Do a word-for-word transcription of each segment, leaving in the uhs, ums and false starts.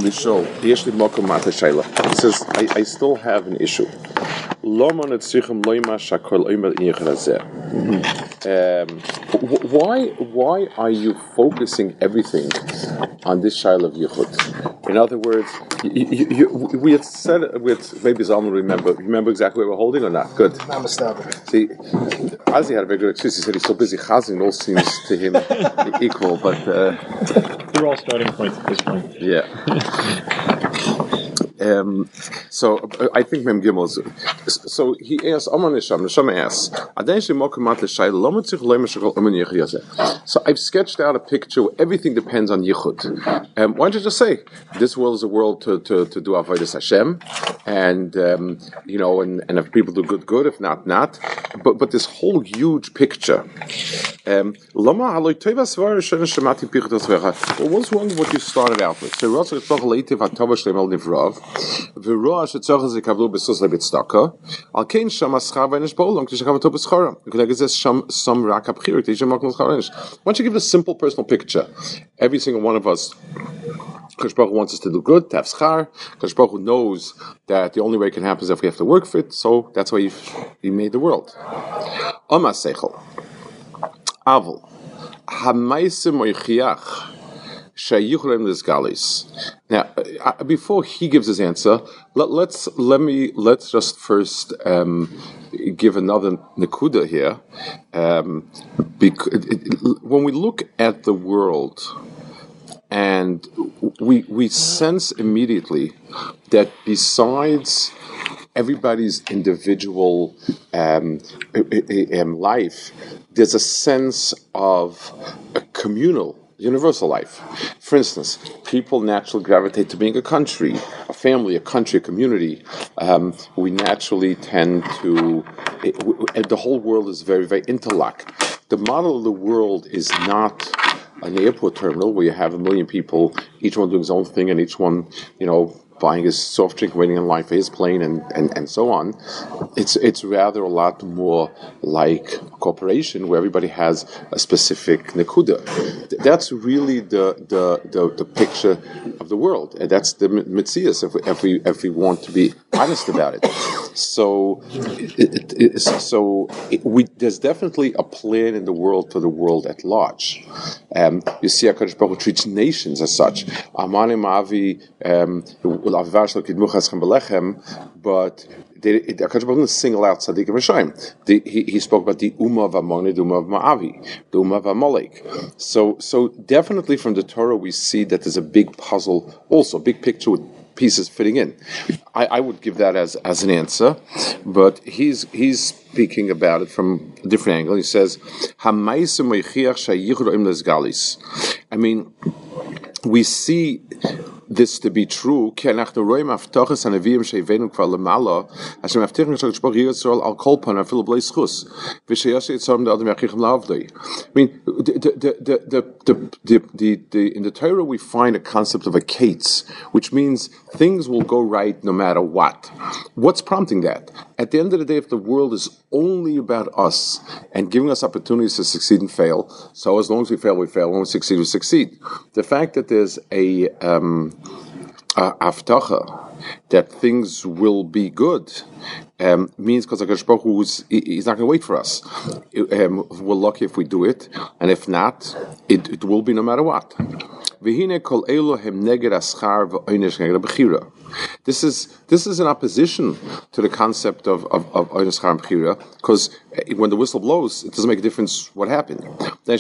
Lishol, Yeshli Mokum Mata Shaila. He says, I, I still have an issue. Lomon etzichem loima shakol oimer inyecharazeh. Why, why are you focusing everything on this Shaila of Yichud? In other words, you, you, you, we had said it with, maybe Zalman remember, remember exactly what we're holding or not? Good. See, Azi had a very good excuse. He said he's so busy chazing, it all seems to him equal, but... Uh, They're all starting points at this point. Yeah. Um, so uh, I think Mem Gimel. So he asks, Aman Nisham. Nisham asks, so I've sketched out a picture where everything depends on Yichud. Um, why don't you just say this world is a world to to, to do Avodas Hashem, and um, you know, and, and if people do good, good. If not, not. But but this whole huge picture. Um, well, what's wrong with what you started out with? So because there's some some rak. Why don't you give a simple personal picture? Every single one of us, Kadosh Baruch Hu wants us to do good, to have schar. Kadosh Baruch Hu knows that the only way it can happen is if we have to work for it, so that's why he, he made the world. Amas Seichel Avol Hamaisim Oichiach. Now, uh, before he gives his answer, let, let's let me let's just first um, give another nekuda here. Um, because it, it, when we look at the world, and we we sense immediately that besides everybody's individual um, um, life, there's a sense of a communal, universal life. For instance, people naturally gravitate to being a country, a family, a country, a community. Um, we naturally tend to... It, it, the whole world is very, very interlocked. The model of the world is not an airport terminal where you have a million people, each one doing his own thing, and each one, you know, buying his soft drink, waiting in line for his plane, and, and, and so on. It's it's rather a lot more like a corporation where everybody has a specific nekuda. That's really the the, the, the picture of the world, and that's the mitzias if we, if we if we want to be honest about it. So it, it, it, so it, we there's definitely a plan in the world for the world at large. Um, you see, HaKadosh Baruch Hu treats nations as such. Amanim Avi. Um, But they, it, HaKadosh Baruch Hu didn't single out Tzaddik and Rishayim. He, he spoke about the Ummah of Ammoni, the Ummah of Ma'avi, the Ummah of Amalek. So, so definitely from the Torah we see that there's a big puzzle, also a big picture with pieces fitting in. I, I would give that as, as an answer, but he's he's speaking about it from a different angle. He says, I mean, we see this to be true. I mean, if the, the, the, the, the, the, the, in the Torah we find a concept of a kates, which means things will go right no matter what. What's prompting that? At the end of the day, if the world is only about us and giving us opportunities to succeed and fail, so as long as we fail, we fail. When we succeed, we succeed. The fact that there's a um, aftacha that things will be good um, means because HaKadosh Baruch Hu is he's not going to wait for us. Um, we're lucky if we do it, and if not, it, it will be no matter what. This is this is in opposition to the concept of of of Oynes Char Bechira, because when the whistle blows, it doesn't make a difference what happened. I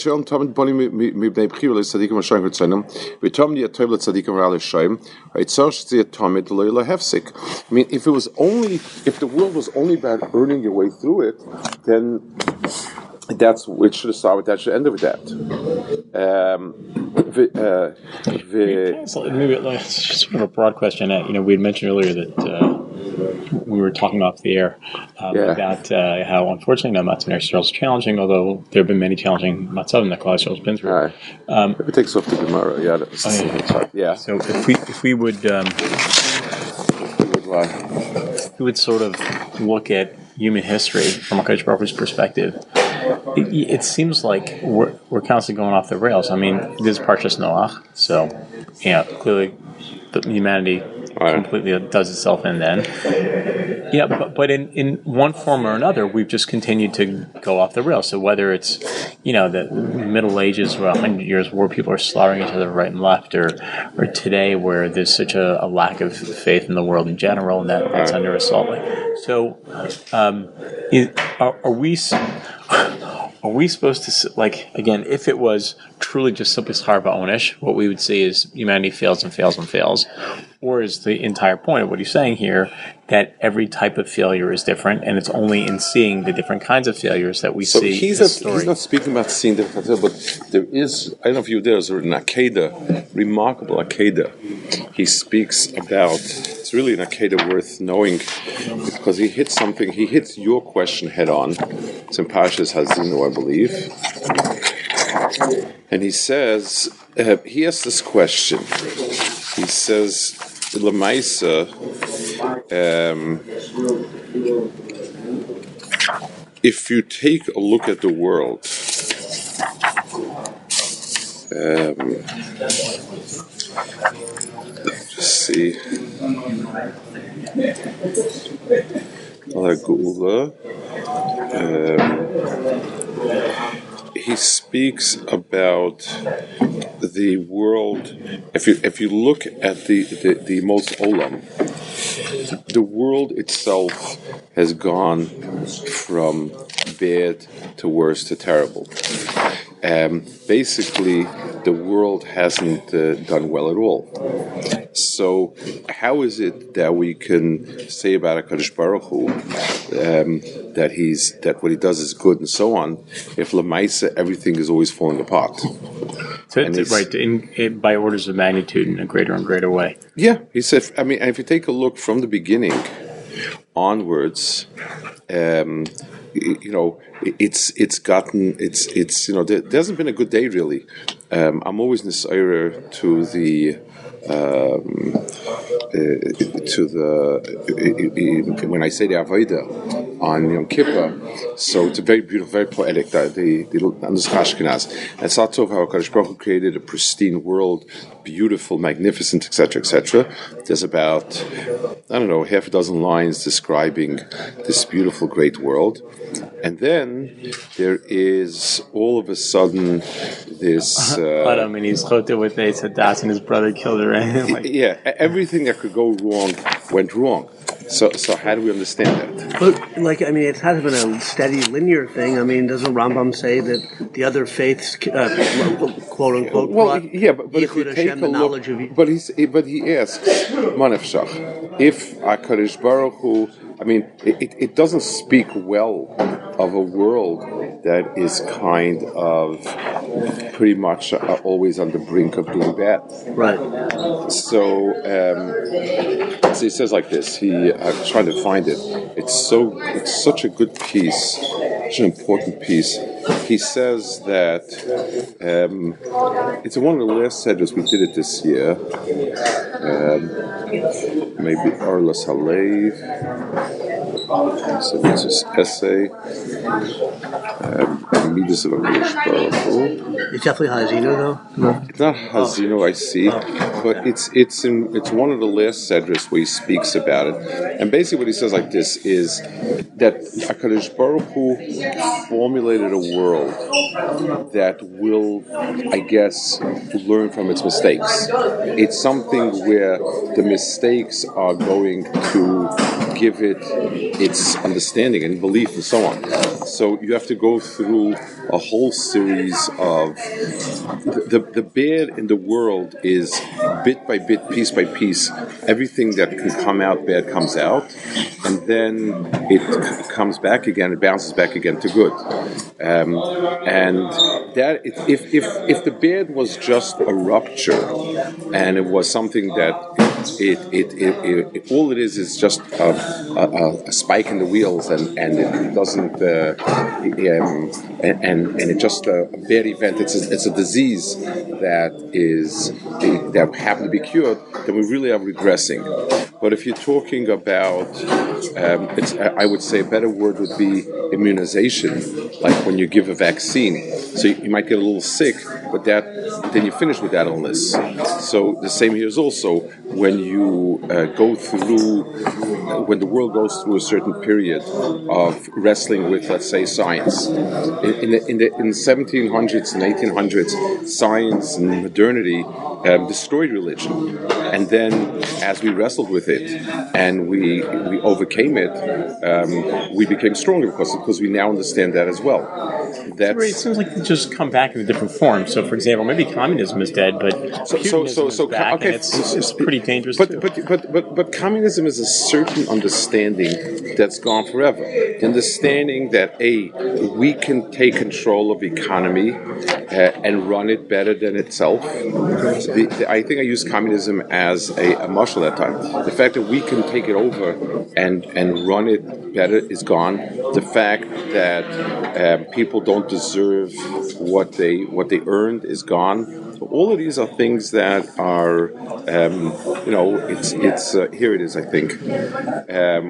mean, if it was only if the world was only about earning your way through it, then that's it should have started with that, should end with that. Um, the, uh, the, maybe it's sort of a broad question. Uh, you know, we had mentioned earlier that uh, we were talking off the air um, yeah. about uh, how unfortunately no Matzah Israel is challenging, although there have been many challenging Matzah that Klal Yisrael has been through. Right. Um, if it takes off the Gemara, yeah, that's, oh, yeah. That's hard. Yeah. So if we if we would um, if we would sort of look at human history from a HaKadosh Baruch Hu's perspective, it, it seems like we're we're constantly going off the rails. I mean, this is Parshas Noach, so yeah, clearly the humanity right. completely does itself in then. Yeah, but, but in, in one form or another, we've just continued to go off the rails. So whether it's, you know, the Middle Ages or one hundred years where people are slaughtering each other right and left, or or today where there's such a, a lack of faith in the world in general and that, that's under assault. So um, is, are, are we... Are we supposed to, like, again, if it was truly just simply Schar Ba'onish, what we would see is humanity fails and fails and fails? Or is the entire point of what he's saying here that every type of failure is different, and it's only in seeing the different kinds of failures that we so see he's the a, story? He's not speaking about seeing different failures, but there is, I don't know if you there's an Akedah, remarkable Akedah. He speaks about, it's really an Akedah worth knowing, because he hits something, he hits your question head on. It's in Parshas Hazinu, I believe. And he says, uh, he asks this question. He says, Lamaisa, um, if you take a look at the world, um, just see, um, he speaks about the world. If you if you look at the the, the most olam, the world itself has gone from bad to worse to terrible. Um, basically, the world hasn't uh, done well at all. So, how is it that we can say about HaKadosh Baruch Hu um, that he's that what he does is good and so on, if Lamaisa everything is always falling apart? So it's, right, in, in, by orders of magnitude in a greater and greater way. Yeah, he said. I mean, if you take a look from the beginning onwards, um, you know, it's it's gotten it's it's you know there, there hasn't been a good day really. Um, I'm always nisayrer to the. Um, uh, to the uh, when I say the Avodah on Yom Kippur, so it's a very beautiful, very poetic. The the the Ashkenaz and Satov how HaKadosh Baruch Hu created a pristine world, beautiful, magnificent, et cetera, et cetera. There's about I don't know half a dozen lines describing this beautiful, great world, and then there is all of a sudden this. Uh, Adam and he's chote with Eitz and his brother killed her. Like, yeah, everything that could go wrong went wrong. So, so how do we understand that? But, like, I mean, it hasn't been a steady, linear thing. I mean, doesn't Rambam say that the other faiths, uh, quote unquote, well, yeah, but, but if you take Hashem, a look, of... but he's, but he asks, Manefshach, if HaKadosh Baruch Hu, I mean, it, it doesn't speak well of a world that is kind of pretty much uh, always on the brink of doing bad. Right. So, um, so he says like this. He, I'm trying to find it. It's so, it's such a good piece, such an important piece. He says that um, it's one of the last sedras we did it this year. Um, maybe Arlas Halev. So it's this essay. Um, Midas of HaKadosh Baruch Hu. It's definitely Hazino, though. No. It's not Hazino, I see, oh. but it's it's in it's one of the last sedras where he speaks about it. And basically, what he says like this is that HaKadosh Baruch Hu formulated a world that will, I guess, learn from its mistakes. It's something where the mistakes are going to give it its understanding and belief and so on. So you have to go through a whole series of the, the, the bad in the world is bit by bit, piece by piece. Everything that can come out bad comes out, and then it comes back again. It bounces back again to good. Um, and that if if if the bad was just a rupture, and it was something that it it, it, it, it all it is is just a, a, a spike in the wheels, and, and it doesn't uh, um, and, and and it's just a, a bad event. It's a, it's a disease that is that happened to be cured. Then we really are regressing. But if you're talking about, um, it's, I would say a better word would be immunization, like when you give a vaccine. So you, you might get a little sick, but that then you finish with that illness. So the same here is also when you uh, go through, when the world goes through a certain period of wrestling with, let's say, science. In, in, the, in, the, in the seventeen hundreds and eighteen hundreds, science and modernity um, destroyed religion. And then, as we wrestled with it and we we overcame it, um, we became stronger because because we now understand that as well. That's, it seems like they just come back in a different form. So, for example, maybe communism is dead, but so so so, so is back, okay, and it's, it's pretty dangerous. But too. but but but but communism is a certain understanding that's gone forever. The understanding that a we can take control of the economy uh, and run it better than itself. The, the, I think I use communism as a, a martial at that time. The fact that we can take it over and and run it better is gone. The fact that um, people don't deserve what they what they earned is gone. So all of these are things that are, um, you know, it's it's uh, here it is. I think, um,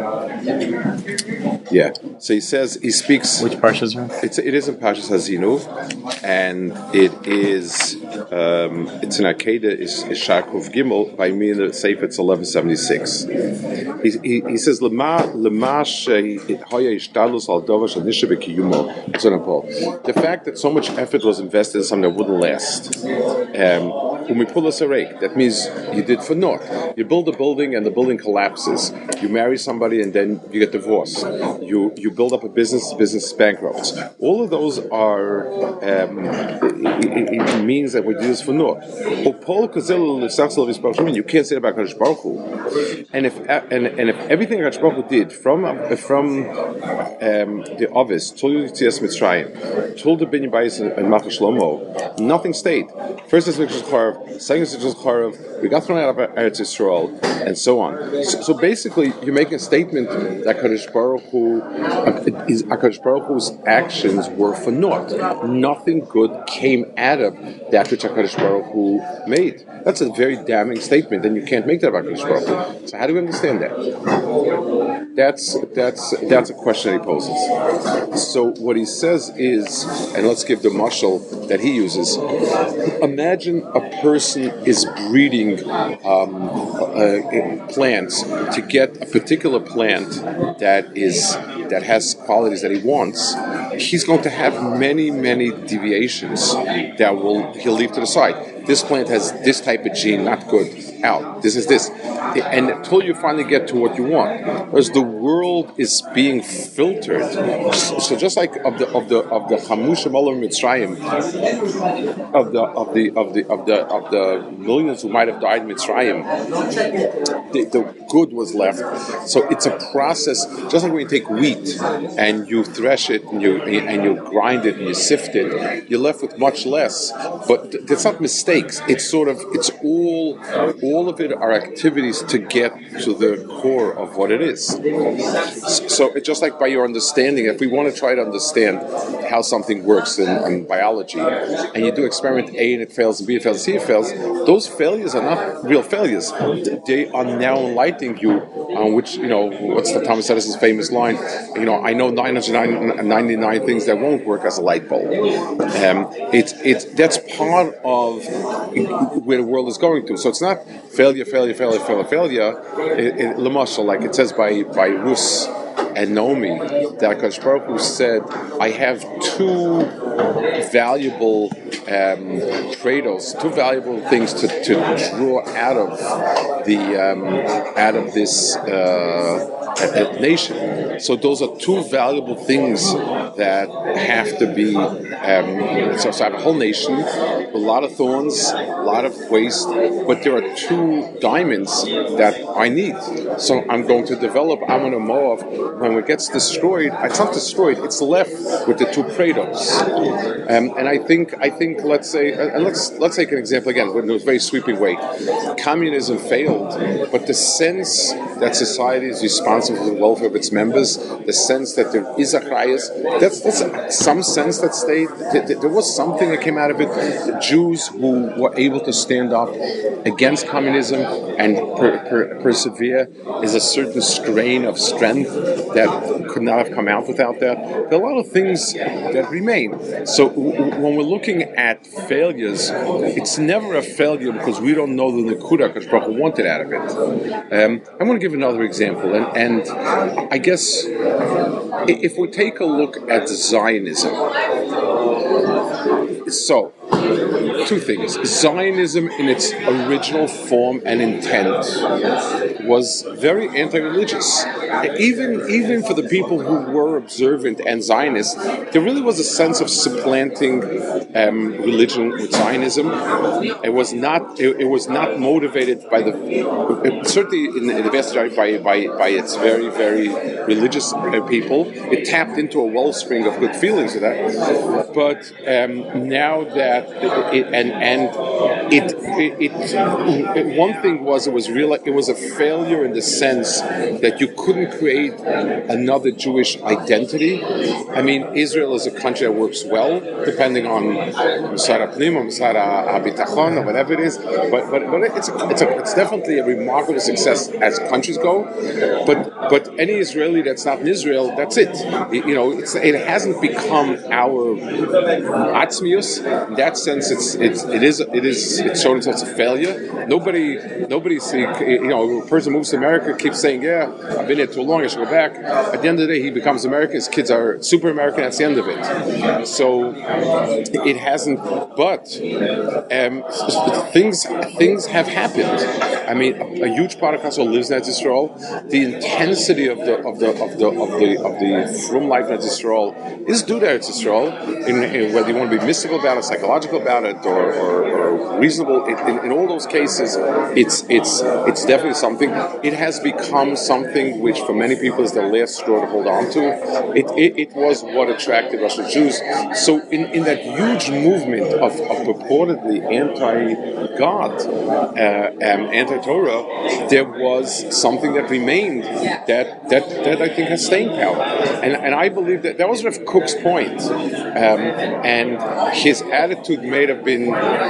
yeah. So he says he speaks. Which parsha is it? It's it is in Parshas Hazinu, and it is um, it's in Akeda is Shakov Gimel by me in the Sefer. It's eleven seventy six. He, he he says Lema Lemash Hoya Ishtalus Al Dovash Anisha Bekiyumo. The fact that so much effort was invested in something that wouldn't last. Um, when we pull a sarek, that means you did for naught. You build a building and the building collapses. You marry somebody and then you get divorced. You you build up a business, the business is bankrupt. All of those are um, it, it, it means that we do this for naught. You can't say that about Kadosh Baruch Hu. And if and, and if everything Kadosh Baruch Hu did from from um, the office till Yetzias Mitzrayim, till the Binyan Bayis and Malchus Shlomo, nothing stayed. First is Mitzvah Charav, second is Mitzvah Charav, we got thrown out of Eretz Yisrael, and so on. So, so basically, you're making a statement that Kadosh Baruch Hu, is Kadosh Baruch Hu's actions were for naught. Nothing good came out of that which Kadosh Baruch Hu made. That's a very damning statement, and you can't make that about Kadosh Baruch Hu. So how do we understand that? That's that's that's a question that he poses. So what he says is, and let's give the mashal that he uses. Imagine a person is breeding um, uh, plants to get a particular plant that is that has qualities that he wants. He's going to have many, many deviations that will he'll leave to the side. This plant has this type of gene, not good. Out. This is this. And until you finally get to what you want. Because the world is being filtered. So just like of the of the of the Chamushim Olam Mitzrayim, of the of the of the of the of the millions who might have died in Mitzrayim, the, the good was left. So it's a process, just like when you take wheat and you thresh it and you and you grind it and you sift it, you're left with much less. But it's not mistakes. It's sort of it's all all of it are activities to get to the core of what it is. So it's just like by your understanding, if we want to try to understand how something works in, in biology, and you do experiment A and it fails, and B it fails, and C it fails, those failures are not real failures. They are now enlightening you on which, you know, what's the Thomas Edison's famous line, you know, I know nine hundred ninety-nine things that won't work as a light bulb. Um, it's, it's, that's part of where the world is going to. So it's not failure, failure, failure, failure, failure. L'mashal, like it says by by Rus and Naomi, that HaKadosh Baruch Hu said, I have two valuable um, trade-offs, two valuable things to, to draw out of the um, out of this uh, nation. So those are two valuable things that have to be. Um, so, so I have a whole nation, a lot of thorns, a lot of waste, but there are two diamonds that I need. So I'm going to develop Ammon and Moab. When it gets destroyed, it's not destroyed; it's left with the two trade-offs. Um, and I think, I think, let's say, and let's let's take an example again, in a very sweeping way. Communism failed, but the sense that society is responsible for the welfare of its members, the sense that there is a chayas. That's, that's some sense that stayed. There was something that came out of it. The Jews who were able to stand up against communism and per, per, persevere is a certain strain of strength that could not have come out without that. There are a lot of things that remain. So w- when we're looking at failures, it's never a failure because we don't know the nekuda Kadosh Baruch Hu wanted out of it. Um, I want to give another example, and, and I guess if we take a look at Zionism, so two things. Zionism in its original form and intent was very anti-religious. Even, even for the people who were observant and Zionists, there really was a sense of supplanting um, religion with Zionism. It was not. It, it was not motivated by the. Certainly, in, in the vast majority, by, by by its very very religious people. It tapped into a wellspring of good feelings with that. But um, now that it, and and it, it it one thing was it was real. It was a failure in the sense that you couldn't create another Jewish identity. I mean, Israel is a country that works well, depending on Musar HaPnim or Musar HaBitachon or whatever it is. But but but it's a, it's a, it's definitely a remarkable success as countries go. But but any Israeli that's not in Israel, that's it. it you know, it's, it hasn't become our atzmius. In that sense, it's it's it is it is it's shown itself as a failure. Nobody nobody see you know a person moves to America keeps saying, yeah, I've been here too long, I should go back. At the end of the day, he becomes American. His kids are super American. That's the end of it. So it hasn't. But um, things things have happened. I mean, a, a huge part of Israel lives in Eretz Yisrael. The intensity of the of the of the of the of the frum life in Eretz Yisrael is due to Eretz Yisrael. In, in whether you want to be mystical about it, psychological about it, or, or, or reasonable, in, in, in all those cases, it's it's it's definitely something. It has become something which, for many people, is the last straw to hold on to. It it, it was what attracted Russian Jews. So, in, in that huge movement of, of purportedly anti-God, uh, um, anti-Torah, there was something that remained that that, that I think has staying power. And and I believe that that was Rav Kook's point. Um, and his attitude may have been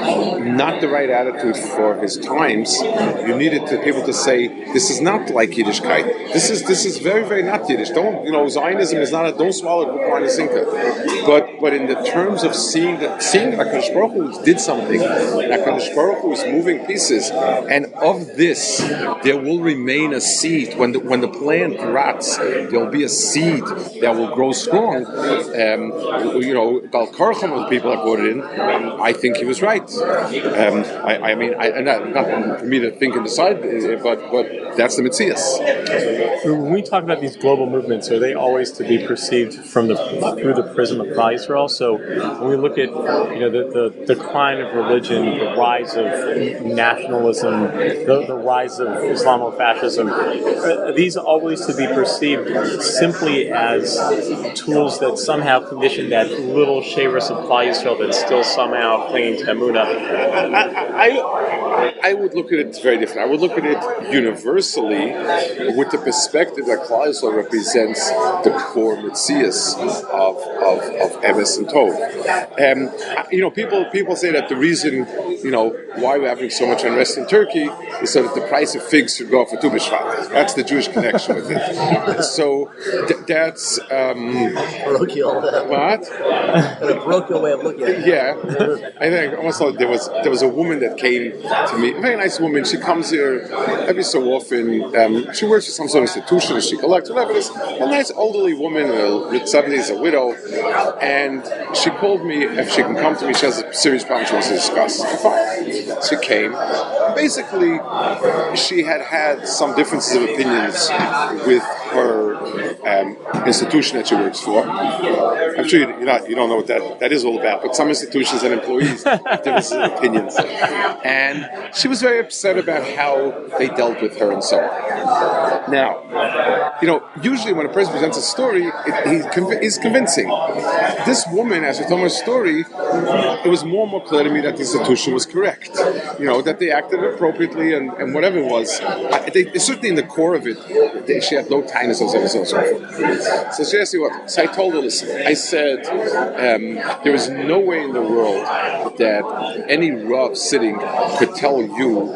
not the right attitude for his times. You needed to people to say, this is not like Yiddishkeit. This is this is very, very not Yiddish. Don't you know Zionism is not a don't swallow it, hook, line, and sinker. But but in the terms of seeing that seeing that HaKadosh Baruch Hu did something, that HaKadosh Baruch Hu is moving pieces, and of this there will remain a seed. When the when the plant rots, there will be a seed that will grow strong. Um, you know, Gal Karcham of the people that voted in, I think he was right. Um, I, I mean, I, not, not for me to think and decide, but but that's the Metzias. When we talk about these global movements, are they always to be perceived from the through the prism of Klal Yisrael? So when we look at you know the, the decline of religion, the rise of nationalism, the, the rise of Islamofascism, are these always to be perceived simply as tools that somehow condition that little shavers of Klal Yisrael that's still somehow clinging to Emunah? I, I, I would look at it very different. I would look at it universally with the perspective that Klal Yisrael represents the core Metzias of of of Emes and Tov. Um, you know, people people say that the reason you know why we're having so much unrest in Turkey is so that the price of figs should go up for Tu B'Shvat. That's the Jewish connection with it. So th- that's um, parochial. What? A parochial way of looking at it. Yeah, I think almost like there was there was a woman that came to me, a very nice woman. She comes here every so often. Um, she works for some sort of institution. She collects whatever it is. A nice elderly woman, mid seventies, a widow, and she called me if she can come to me. She has a serious problem she wants to discuss. Fine. She came. Basically, she had had some differences of opinions with her um, institution that she works for. I'm sure you, you're not, you don't know what that, that is all about, but some institutions and employees have differences of opinions. And she was very upset about how they dealt with her and so on. Now, you know, usually when a person presents a story, it, he's, conv- he's convincing. this woman, as I told my story, it was more and more clear to me that the institution was correct. You know, that they acted appropriately and, and whatever it was. I, they, certainly in the core of it, they, she had no kindness or so on and so forth. So she asked me what. So I told her, listen, I said, um, there is no way in the world that any Rav sitting could tell you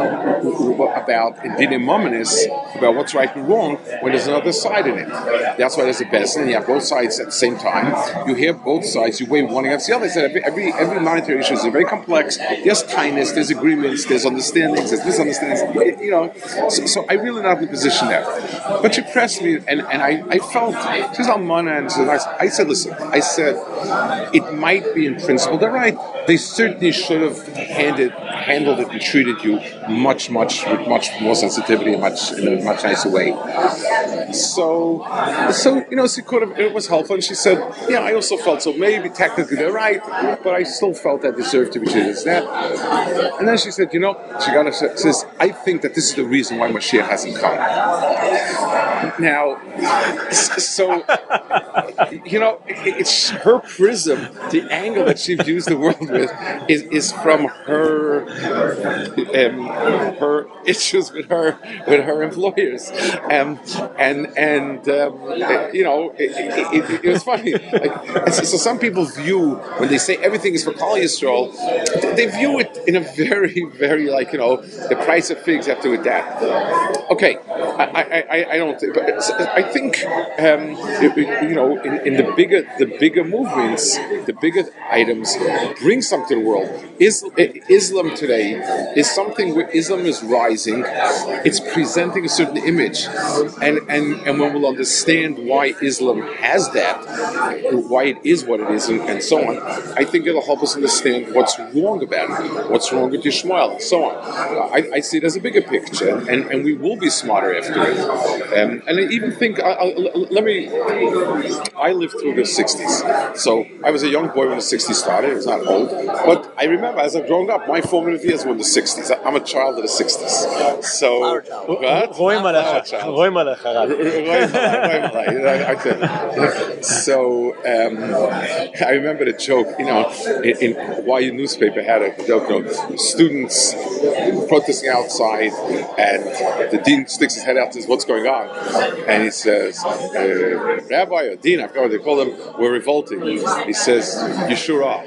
about Dinim Mominis, about what's right and wrong, when there's another side in it. That's why there's a best, and you have both sides at the same time. You hear both sides, you weigh one against the other. I said every every, every monetary issue is very complex. There's kindness, there's agreements, there's understandings, there's misunderstandings. You know, so, so I really not in the position there. But she pressed me, and, and I, I felt she's on mana, and so I said, listen, I said it might be in principle they're right. They certainly should have handed, handled it and treated you much, much with much more sensitivity and much in a much nicer way. So, so you know, she could have. It was helpful, and she said, "Yeah, I also felt so. Maybe technically they're right, but I still felt that deserved to be treated as that." And then she said, "You know," she got to says, "I think that this is the reason why Mashiach hasn't come." Now, so you know, it's her prism, the angle that she views the world with, is, is from her um, her issues with her with her employers, um, and and um, you know, it, it, it, it was funny. Like, so, so some people view when they say everything is for Klal Yisrael, they view it in a very very like you know the price of figs have to adapt. Okay, I I, I don't. But I think um, you know in, in the bigger the bigger movements, the bigger items bring something to the world. Is, Islam today is something where Islam is rising. It's presenting a certain image, and and, and when we'll understand why Islam has that, why it is what it is, and, and so on, I think it'll help us understand what's wrong about it, what's wrong with Yishmael, and so on. I, I see it as a bigger picture, and, and we will be smarter after it. Um, and I even think, I, I, let me, I lived through the sixties, so I was a young boy when the sixties started. It was not old, but I remember as I've grown up, my formative years were in the sixties. I'm a child of the sixties. So, what? So, um, I remember the joke, you know, in, in Y U newspaper had a joke, you know, students protesting outside, and the dean sticks his head out and says, "What's going on?" And he says, uh, "Rabbi or dean, I forgot what they call them, we're revolting." He says, "You sure are."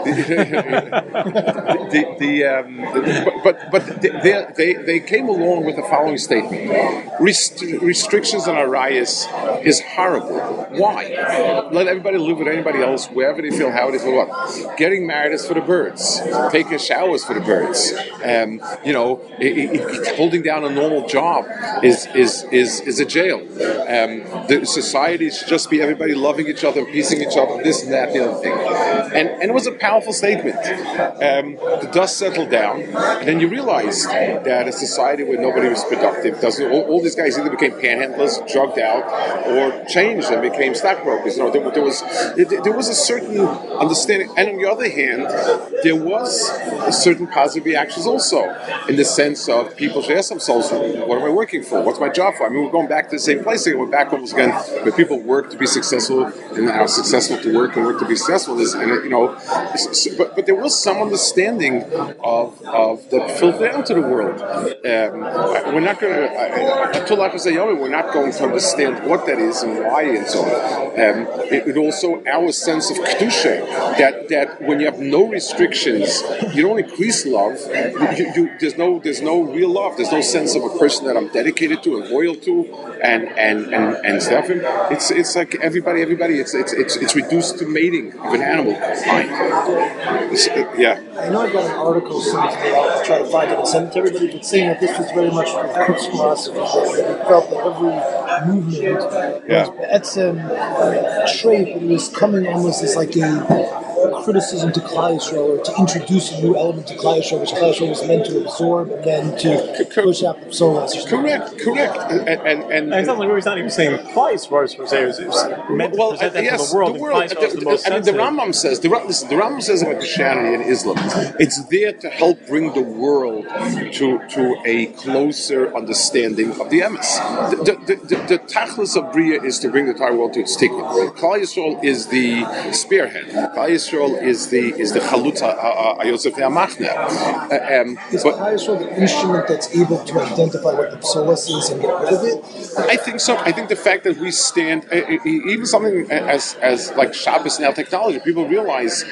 the, the, um, the, but but they, they they came along with the following statement: Rest, restrictions on Arias is horrible. Why? Let everybody live with anybody else wherever they feel, how they feel. What? Getting married is for the birds. Taking showers for the birds. Um, you know, it, it, holding down a normal job is is is, is a jail. Um, the society should just be everybody loving each other, piecing each other, this and that, the other thing. And and it was a powerful statement. Um, the dust settled down, and then you realized that a society where nobody was productive, doesn't all, all these guys either became panhandlers, drugged out, or changed and became stockbrokers. You know, there, there was there was a certain understanding, and on the other hand, there was a certain positive reactions also, in the sense of people should ask themselves, what am I working for? What's my job for? I mean, we're going back to the same place again. We're back almost again where people work to be successful and are successful to work and work to be successful. And, you know, but, but there was some understanding of, of that filtered out to the world. Um, we're not going to, we're not going to understand what that is and why and so on. Um, it, it also, our sense of kedusha, that, that when you have no restrictions, you don't increase love. You, you, there's no there's no real love. There's no sense of a person that I'm dedicated to and loyal to, and and and, and stuff. And it's it's like everybody, everybody. It's it's it's, it's reduced to mating of an animal kind. It, yeah. I know I got an article sent to me. I'll try to find it and send it to everybody, but saying that this was very much the Cook's philosophy. That he felt that every movement yeah. was Etzem trait, but it was coming almost as like a criticism to Klal Yisrael, or to introduce a new element to Klal Yisrael, which Klal Yisrael was meant to absorb and then to push out the psolas. Correct, correct. And, and, and, and it's not like we're not even saying Klal Yisrael per se. It was, it was meant well, to present that yes, to the world. The world and the, the, the most I mean, the Rambam says, the, listen, the Rambam says about Christianity and Islam, it's there to help bring the world to to a closer understanding of the emes. The, the, the, the, the tachlis of Bria is to bring the entire world to its tikkun. Klal Yisrael is the spearhead. Klal Yisrael is the is the chalutza Yosef Amachne. Um, is Klal Yisrael the instrument that's able to identify what the psolas is and get rid of it? I think so. I think the fact that we stand, even something as as like Shabbos now technology, people realize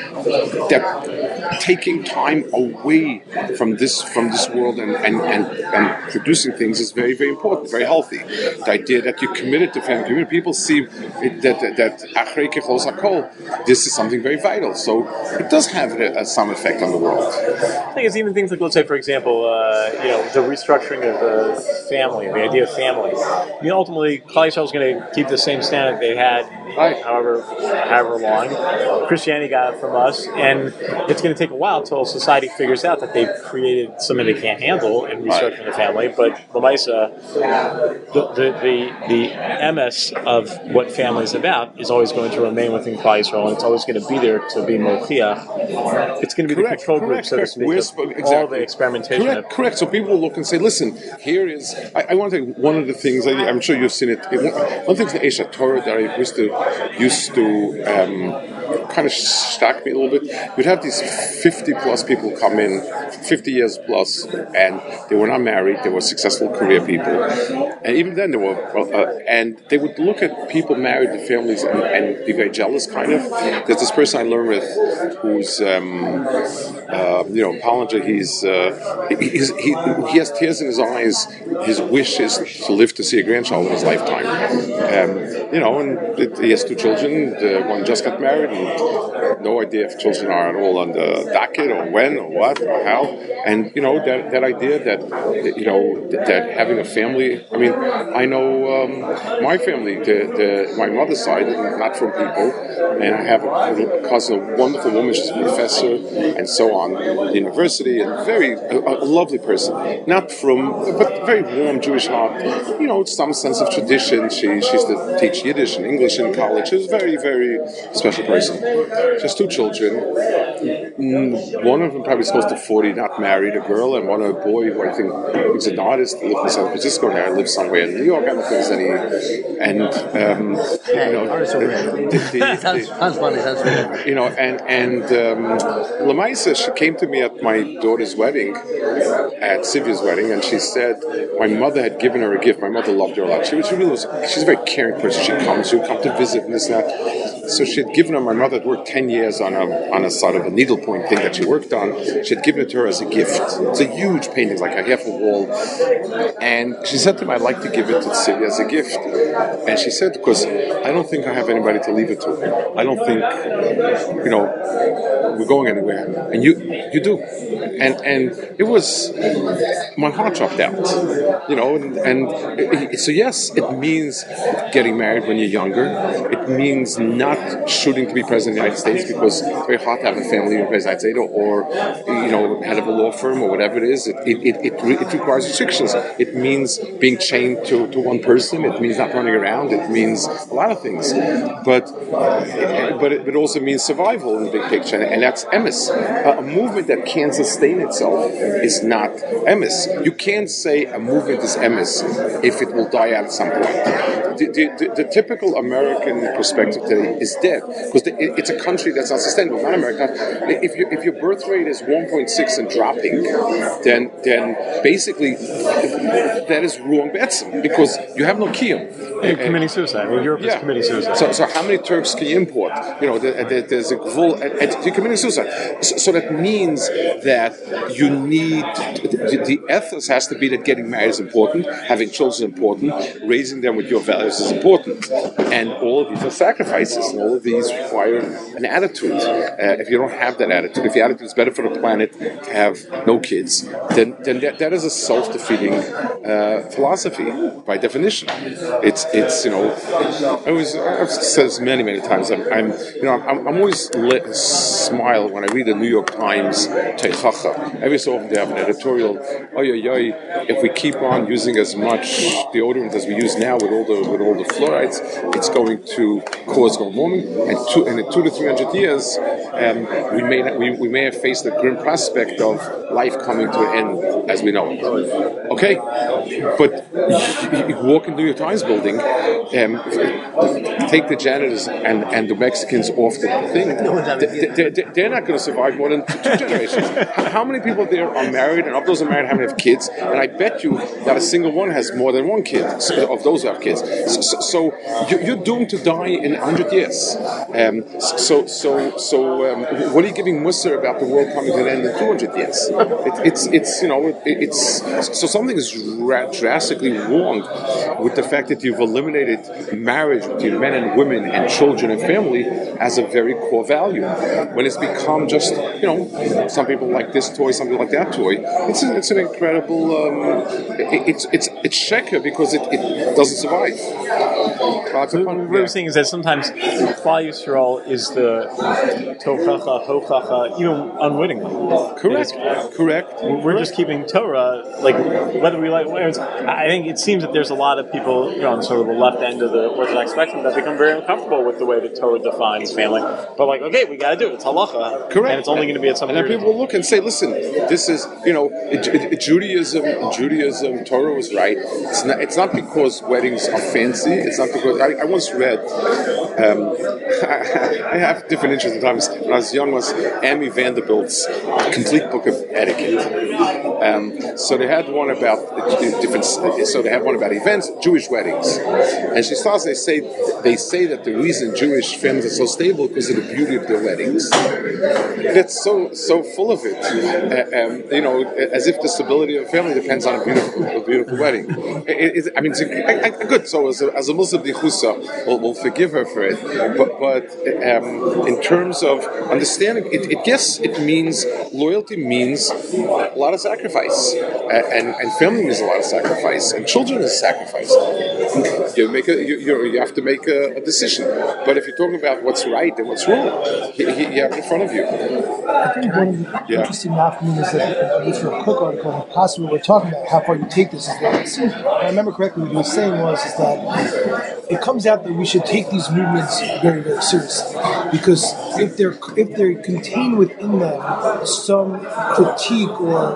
that taking time away from this from this world and, and, and, and producing things is very, very important, very healthy. The idea that you're committed to family community, people see it, that that achrei kechlos hakol, this is something very vital. So it does have a, a, some effect on the world. I think it's even things like, let's say, for example, uh, you know, the restructuring of the family, the idea of family. I mean, ultimately, Klal Yisrael is going to keep the same standard they had, right. however, however long. Christianity got it from us, and it's going to take a while until society figures out that they've created something they can't handle in restructuring right. the family. But Lamaisa, the the the, the M S of what family is about is always going to remain within Klal Yisrael, and it's always going to be there to be mochia. It's going to be correct, the control correct, group, so to correct. speak, of exactly. all the experimentation. Correct, of, correct. So people will look and say, listen, here is, I, I want to take one of the things, I, I'm sure you've seen it, one thing is the Esha Torah that I used to, used to um, kind of shock me a little bit. You'd have these fifty plus people come in, fifty years plus, and they were not married, they were successful career people. And even then they were, uh, and they would look at people married to families and, and be very jealous, kind of. There's this person I learned with who's, um, uh, you know, Pollinger, he's, uh, he's, he, he has tears in his eyes. His wish is to live to see a grandchild in his lifetime. Um, you know, and it, he has two children. The one just got married, and no idea if children are at all on the docket or when or what or how. And, you know, that, that idea that, you know, that, that having a family, I mean, I know um, my family, the, the, my mother's side, not from people, and I have a cousin, a wonderful woman, she's a professor, and so on, at the university, and very, a, a lovely person. Not from, but very warm Jewish heart, you know, some sense of tradition. She, she used to teach Yiddish and English in college. She was a very, very special person. She has two children. One of them probably is close to forty, not married, a girl, and one a boy who I think is an artist, lives in San Francisco now, lives somewhere in New York. I don't think there's any, and um, you know, the, the, the, sounds, sounds funny. Sounds funny. You know, and and um, Lamaisa, she came to me at my daughter's wedding, at Sylvia's wedding, and she said my mother had given her a gift. My mother loved her a lot. She was really was, she's a very caring person. She comes, she would come to visit and this and that. So she had given her, my mother had worked ten years on a on a sort of a needlepoint thing that she worked on. She had given it to her as a gift. It's a huge painting, like a half a wall. And she said to me, I'd like to give it to Sylvia as a gift. And she said, because I don't think I have anybody to leave it to. I don't think, you know, we're going anywhere. And you you do. And and it was, my heart dropped out. You know, and, and it, so yes, it means getting married when you're younger. It means not shooting to be president of the United States, because it's very hard to have a family in the United States, or, you know, head of a law firm or whatever it is. It it, it, it, it requires restrictions. It means being chained to, to one person. It means not running around. It means a lot of things. But but it, it also means survival in the big picture, and that's emes. A movement that can't sustain itself is not emes. You can't say a movement is emes if it will die out at some point. The, the, the, the typical American perspective today is dead, because it, it's a country that's not sustainable. Not America. If, you, if your birth rate is one point six and dropping, then then basically that is wrong betzim, because you have no kiyum. You're committing suicide. Well, Europe yeah. is committing suicide. So, so how many Turks can you import? You know, there, there, there's a gvul, and, and you're committing suicide. So, so that means that you need, the, the ethos has to be that getting married is important, having children is important, raising them with your values is important, and all of these are sacrifices, and all of these require an attitude. Uh, if you don't have that attitude, if the attitude is better for the planet to have no kids, then then that, that is a self-defeating uh, philosophy by definition. It's it's you know, I was I've said this many many times. I'm, I'm you know I'm, I'm always lit, smile when I read the New York Times Teichacha. Every so often they have an editorial. Oh yeah, yeah. If we keep on using as much deodorant as we use now with all the with all the fluorides, it's going to cause global warming. And, two, and in two to three hundred years, um, we may we, we may have faced the grim prospect of life coming to an end as we know it. Okay, but you, you walk into your Times building, um, take the janitors and, and the Mexicans off the thing. They, they, they're not going to survive more than two generations. How many people there are married, and of those who are married, how many have kids? And I bet you that a single one has more than one kid, of those who have kids. So, so, so you're doomed to die in one hundred years. Um, so, so, so um, what are you giving Musar about the world coming to an end in two hundred years? It, it's, it's, you know, it, it's, so something is ra- drastically wrong with the fact that you've eliminated marriage between men and women and children and family as a very core value. When it's become just, you know, some people like this toy, some people like that toy. It's an, it's an incredible, um, it, it's it's it's sheker because it, it doesn't survive. So what we're saying is that sometimes Klal Yisrael is the tochacha, hochacha, even unwittingly. Correct. Correct. We're Correct. just keeping Torah, like whether we like. I think it seems that there's a lot of people, you know, on sort of the left end of the Orthodox spectrum that become very uncomfortable with the way that Torah defines family. But like, okay, we got to do it. It's halacha. Correct. And it's only going to be at some. And then people will look and say, "Listen, this is, you know, it, it, it, Judaism. Judaism, Torah was right. It's not. It's not because weddings are fancy. It's not because I, I once read. Um, I have different interests at times. When I was young, was Amy Vanderbilt's complete book of etiquette. Um, so they had one about different. So they had one about events, Jewish weddings, and she starts. They say they say that the reason Jewish families are so stable is because of the beauty of their weddings. That's so so full of it. Uh, um, you know, as if the stability of a family depends on a beautiful, a beautiful wedding. It, it, I mean, it's a, a, a good. So as a, as a Muslim dichusa, we'll, we'll forgive her for it. But, but um, in terms of understanding, it, it yes, it means loyalty means a lot of sacrifice, and, and family means a lot of sacrifice, and children is sacrifice. You make a, you, you have to make a, a decision. But if you're talking about what's right and what's wrong, you, you have it in front of you. I think one of the yeah. interesting happenings is that with your Cook article, and possibly we're talking about how far you take this. Is that it seems, if I remember correctly, what you were saying was is that it comes out that we should take these movements very, very seriously, because if they're if they're contained within them some critique or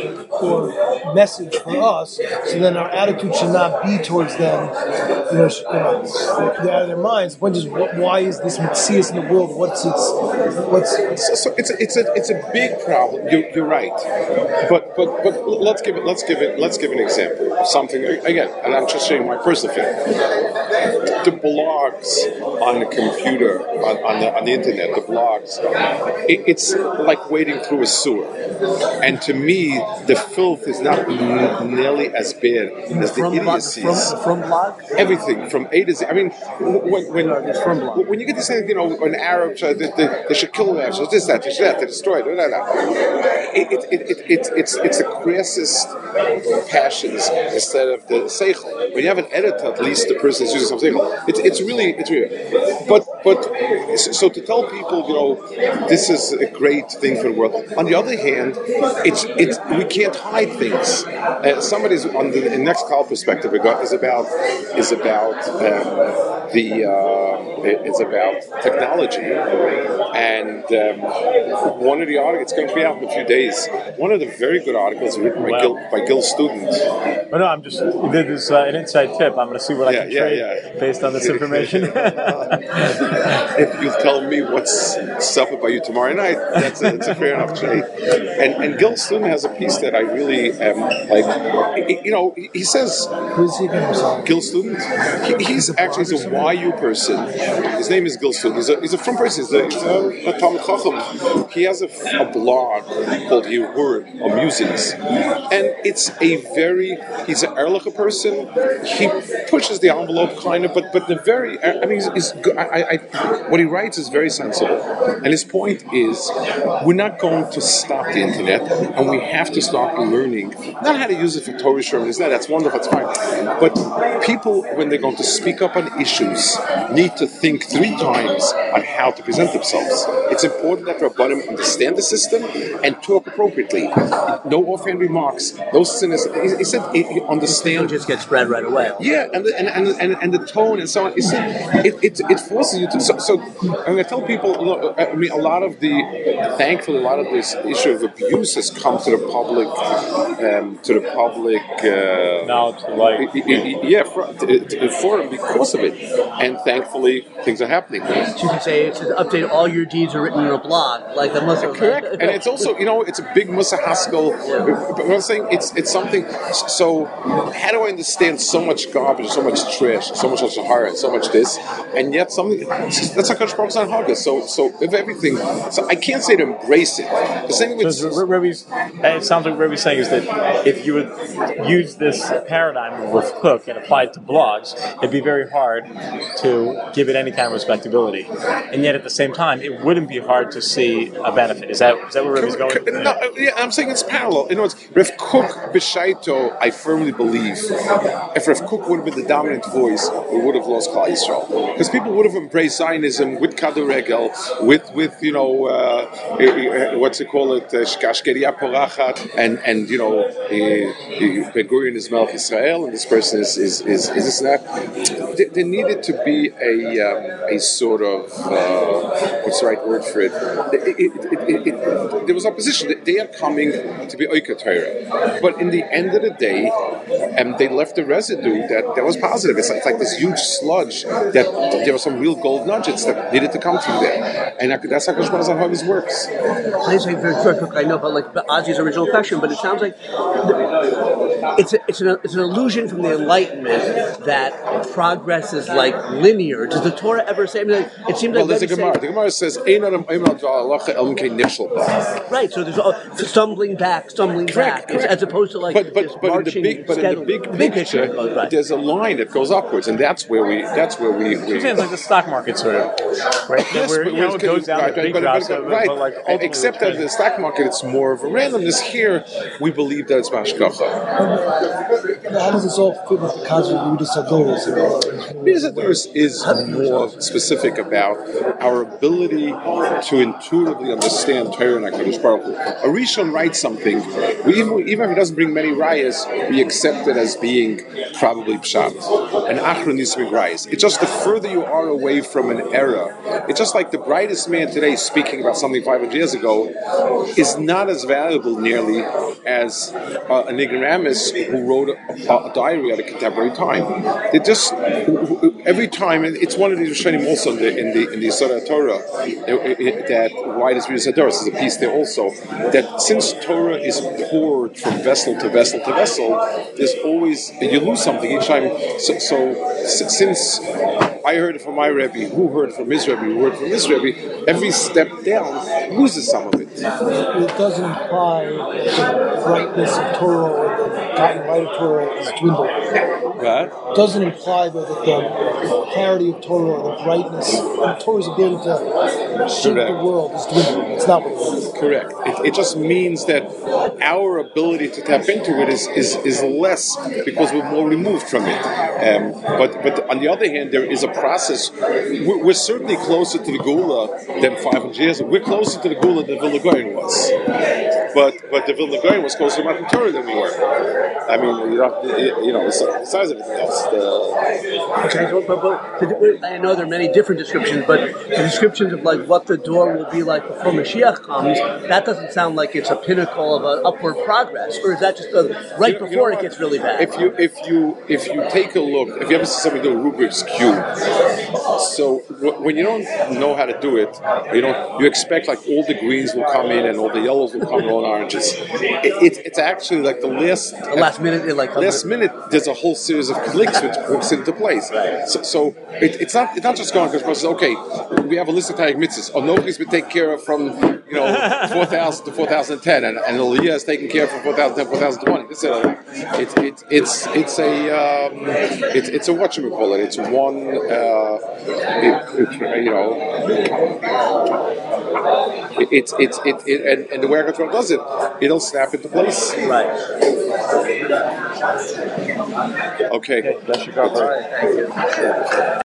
or message for us, so then our attitude should not be towards them. You know, you know they're out of their minds. What is what, why is this Metzius in the world? What's its what's so, so it's a, it's a it's a big problem. You're, you're right, but but but let's give it let's give it let's give an example. Something again, and I'm just sharing my personal feeling. The blogs on the computer, on, on the on the internet, the blogs, it, it's like wading through a sewer. And to me, the filth is not n- nearly as bad as the from idiocies. Blog, from, from blog? Everything, from A to Z. I mean, when when, when you get to say, you know, an Arab, they, they, they should kill them, so this, that, this, that, they destroy it. No, no, no. It, it, it, it, it, it's, it's the crassest passions instead of the seichel. When you have an editor, at least the person is using some seichel. It's, it's really, it's really. But, but, so to tell people, you know, this is a great thing for the world. On the other hand, it's, it's, we can't hide things. Uh, somebody's on the, the next call perspective is about, is about um, the, uh, it's about technology. And um, one of the articles, it's going to be out in a few days, one of the very good articles written by, wow. Gil, by Gil Student. Oh, no, I'm just, this is uh, an inside tip. I'm going to see what yeah, I can yeah, trade yeah. based on this information. If you tell me what's suffered by you tomorrow night, that's a, that's a fair enough trade. And, and Gil Student has a piece that I really um, like. You know, he says, who's he going to Gil Student? he, he's actually he's a Y U person. His name is Gilson. He's a he's a from person. He's a, he's a, a Talmud Chacham. He has a, a blog called Yehur or Musings, and it's a very he's an Erlicha person. He pushes the envelope kind of, but but the very I mean he's, he's I, I what he writes is very sensible, and his point is we're not going to stop the internet, and we have to start learning not how to use it for Torah Sherman. Is that that's wonderful, that's fine, but people when they're going to speak up on issues need to think three times on how to present themselves. It's important that Rabbanim understand the system and talk appropriately. No offhand remarks, no cynicism. He, he said he, he understand. Don't just get spread right away. Yeah, and the, and, and, and, and the tone and so on. He said it, it, it forces you to. So, so I'm going to tell people. Look, I mean, a lot of the, thankfully, a lot of this issue of abuse has come to the public, um, to the public. Uh, now to like yeah, for, for because of it, and thankfully things are happening. So you can say it's to update all your deeds are written in a blog, like the Muslim. Correct, and it's also you know it's a big Musa Haskell. Yeah. But I'm saying it's it's something. So how do I understand so much garbage, so much trash, so much Shahara, and so much this, and yet something that's a Kodesh Baruch Hu. So so if everything, so I can't say to embrace it. The same with so Rebbe's, it sounds like Rebbe's saying is that if you would use this paradigm with Cook and apply it to blogs, it'd be very hard to give it any kind of respectability, and yet at the same time, it wouldn't be hard to see a benefit. Is that is that where Rebbe's going? No, yeah, I'm saying it's parallel. You know, it's Rav Cook B'Shaito. I firmly believe if Rav Cook would have been the dominant voice, we would have lost Klal Yisrael because people would have embraced Zionism with Kaduregel, with with you know uh, what's it called it Shkashkeria Porachat, and and you know Ben Gurion is Melch Israel, and this person is is is, is this and that. There needed to be a um, a sort of uh, what's the right word for it? It, it, it, it, it there was opposition. They are coming to be Oika Torah, but in the end of the day, um, they left a residue that, that was positive. It's like, it's like this huge sludge that there were some real gold nuggets that needed to come through there, and that's how Kodesh Baruch Hu always works. I say very quick. I know about like Ozzy's original question, but it sounds like it's a, it's an it's an illusion from the Enlightenment that progress is like linear. Does the Torah ever say? I mean, it seems well, like there's a Gemara. The Gemara says, right. So there's uh, stumbling back, stumbling correct, back, correct. as opposed to like but but, but marching. In the big, but in the big picture, big picture goes, right. There's a line that goes upwards, and that's where we. That's where we. we Sometimes like the stock market, sort of, right? Yes, where, but you know, it goes down right, the big but, drops, but, but, right. but like except that the stock market, it's more of a randomness. Here, we believe that it's mashkacha. How does this all fit with the concept of Midas Hadoros? Midas Hadoros is more specific about our ability to intuitively understand Torah and HaKadosh Baruch Hu. A Rishon writes something, we even, even if he doesn't bring many rayas, we accept it as being probably pshat. An achron needs to bring rayas. It's just the further you are away from an era, it's just like the brightest man today speaking about something five hundred years ago is not as valuable nearly as uh, an ignoramus who wrote a, a diary at a contemporary time. They just every time, and it's one of these Rishonim also in the in the in the Yesod Torah it, it, that why does Midas Hadoros? There's a piece there also that since Torah is poured from vessel to vessel to vessel, there's always you lose something each time. So, so since I heard it from my Rebbe, who heard it from his Rebbe, who heard it from his Rebbe, every step down loses some of it. It doesn't imply the brightness of Torah or the gotten light of Torah is dwindling. Right? It doesn't imply though that the clarity of Torah or the brightness of Torah's ability to shape Correct. the world is dwindling. It's not what it is. Correct. It, it just means that our ability to tap into it is, is, is less because we're more removed from it. Um, but but on the other hand, there is a process. We're, we're certainly closer to the Geula than five hundred years ago. We're closer to the Geula than Vilna Gaon was. But but the Vilna Gaon was closer to Matan Torah than we were. I mean, you know, you know besides everything else. The... Okay, so, but, but, I know there are many different descriptions, but the descriptions of like what the door will be like before Mashiach comes, that doesn't sound like it's a pinnacle of an upward progress, or is that just a, right you know, before you know it gets really bad? If you if you if you take a look, if you ever see somebody do a Rubik's Cube, so when you don't know how to do it, you know you expect like all the greens will come in and all the yellows will come in, and oranges. It, it, it's actually like the last the last minute, it like last minute. There's a whole series of clicks which puts it into place. Right. So, so it, it's not it's not just going because says, okay, we have a list of Taryag mitzvahs. Or nobody's been taken care of from you know four thousand to four thousand ten, and and Aliyah is taken care of from four thousand ten to four thousand twenty. It's a it's it's it's it's a um, it's it's a what you call it. It's one uh, it, it, you know. It's it's it, it and, and the way HaKadosh does it, it'll snap into place. Right. Okay. All right. Thank you.